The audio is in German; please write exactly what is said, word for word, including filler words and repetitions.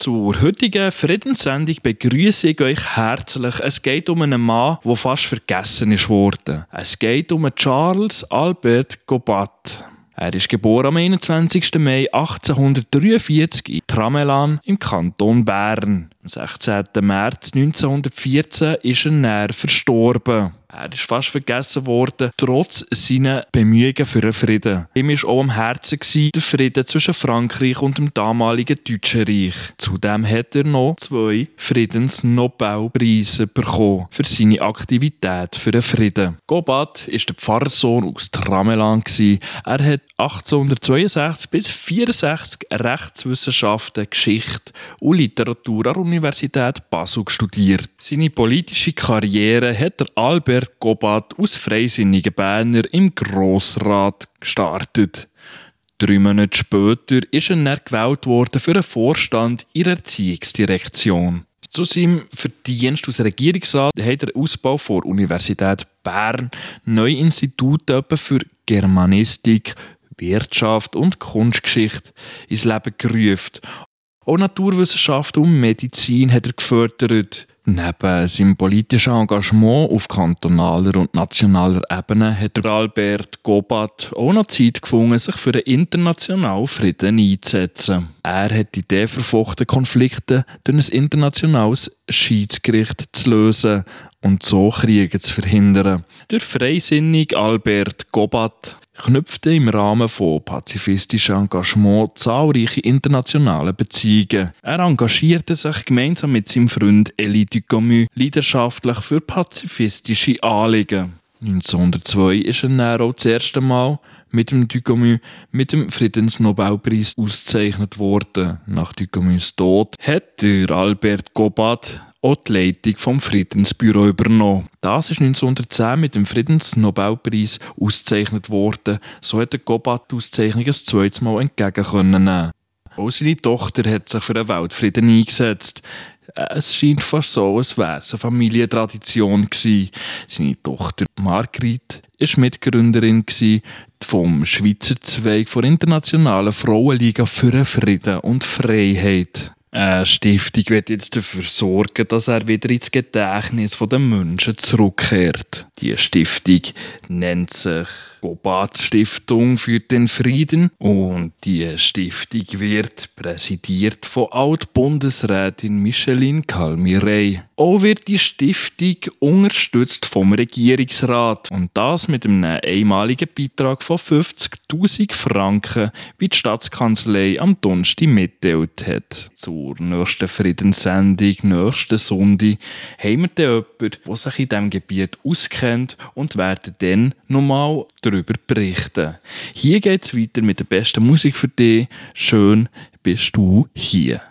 Zur heutigen Friedenssendung begrüße ich euch herzlich. Es geht um einen Mann, der fast vergessen ist worden. Es geht um Charles Albert Gobat. Er ist geboren am einundzwanzigsten Mai achtzehnhundertdreiundvierzig in Tramelan im Kanton Bern. Am sechzehnten März neunzehnhundertvierzehn ist er näher verstorben. Er ist fast vergessen worden, trotz seiner Bemühungen für den Frieden. Ihm war auch am Herzen der Frieden zwischen Frankreich und dem damaligen Deutschen Reich. Zudem hat er noch zwei Friedensnobelpreise bekommen für seine Aktivität für den Frieden. Gobat war der Pfarrsohn aus Tramelan. Er hat achtzehnhundertzweiundsechzig bis vierundsechzig Rechtswissenschaften, Geschichte und Literatur an der Universität Basel studiert. Seine politische Karriere hat der Albert Gobat aus freisinnigen Berner im Grossrat gestartet. Drei Monate später ist er dann gewählt worden für den Vorstand in der Erziehungsdirektion. Zu seinem Verdienst als Regierungsrat hat er den Ausbau der Universität Bern neue Institute für Germanistik, Wirtschaft und Kunstgeschichte ins Leben gerufen. Auch Naturwissenschaften und Medizin hat er gefördert. Neben seinem politischen Engagement auf kantonaler und nationaler Ebene hat Albert Gobat auch noch Zeit gefunden, sich für den internationalen Frieden einzusetzen. Er hat die Idee verfochten, Konflikte durch ein internationales Schiedsgericht zu lösen und so Kriege zu verhindern. Der freisinnige Albert Gobat knüpfte im Rahmen von pazifistischem Engagement zahlreiche internationale Beziehungen. Er engagierte sich gemeinsam mit seinem Freund Elie Ducomy leidenschaftlich für pazifistische Anliegen. neunzehnhundertzwei ist er dann auch das erste Mal mit dem Ducomy mit dem Friedensnobelpreis ausgezeichnet worden. Nach Ducomys Tod hat der Albert Gobat auch die Leitung vom Friedensbüro übernommen. Das ist neunzehnhundertzehn mit dem Friedensnobelpreis ausgezeichnet worden. So hat der Gobat die Auszeichnung ein zweites Mal entgegen können. Auch seine Tochter hat sich für den Weltfrieden eingesetzt. Es scheint fast so, als wäre es eine Familientradition gewesen. Seine Tochter Margrit war Mitgründerin vom Schweizer Zweig der Internationalen Frauenliga für den Frieden und Freiheit. Eine Stiftung wird jetzt dafür sorgen, dass er wieder ins Gedächtnis der Menschen zurückkehrt. Die Stiftung nennt sich Gobat Stiftung für den Frieden und die Stiftung wird präsidiert von Altbundesrätin Micheline Calmy-Rey. Auch wird die Stiftung unterstützt vom Regierungsrat und das mit einem einmaligen Beitrag von fünfzigtausend Franken, wie die Staatskanzlei am Donnerstag mitteilt hat. Zur nächsten Friedenssendung, nächsten Sonntag, haben wir dann jemanden, der sich in diesem Gebiet auskennt und werden dann nochmal darüber berichten. Hier geht es weiter mit der besten Musik für dich. Schön bist du hier.